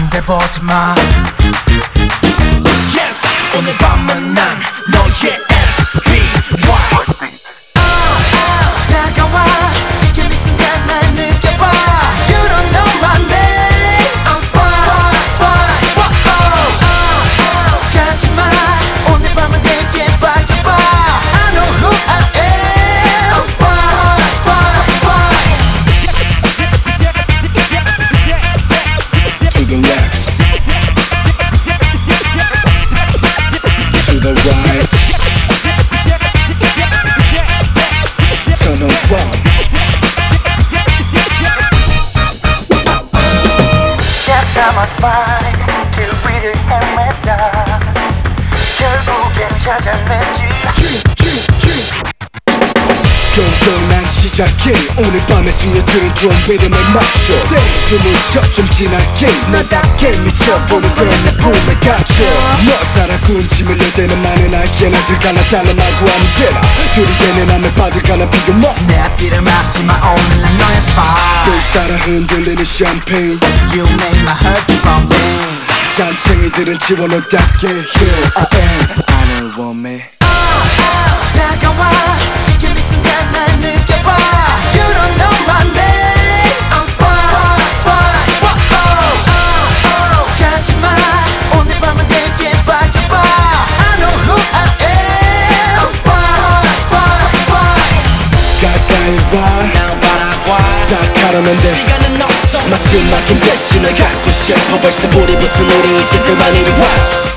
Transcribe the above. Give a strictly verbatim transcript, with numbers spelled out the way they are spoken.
손대 보지 마. Yes, 오늘 밤은 난 너의 에스 비 와이. 다가와 지금 이 순간 날 느껴봐. You don't know my name. I'm Spy, Spy. Whoa. 가지마 오늘 밤은 내게 빠져봐. I know who I am. I'm Spy, Spy, Spy. To the left, to the right, turn around. I'm a spy, 길 위를 헤매다 결국엔 찾아냈지. 꼼꼼한 시작해. 오늘 밤에 스며드는 드럼 리듬에 맞춰 춤을 춰 좀 진하게 너답게 미쳐보는 거야 내 품에 갇혀. 너 따라 군침을 내대는 많은 아기야 나들 가나 달라말고 아무 데나 들이대는 남의 바들 가나 비교 뭐 내 앞길을 막지마 오늘 난 너의 spy. 베이스 따라 흔들리는 샴페인 You make my heart keep on beating. 잔챙이들은 지워 너답게 Here I am I know me. 다가와 지금 이 순간 날 느껴봐. You don't know my name. I'm Spy, Spy. Whoa. 가지마 오늘 밤은 내게 빠져봐. I know who I am. I'm Spy, Spy, Spy. 가까이 와 다가가면 돼. 시간은 없어. 마치 막힌 대신을 갖고 싶어. 벌써 불이 붙은 우리 이제 그만 이리 와.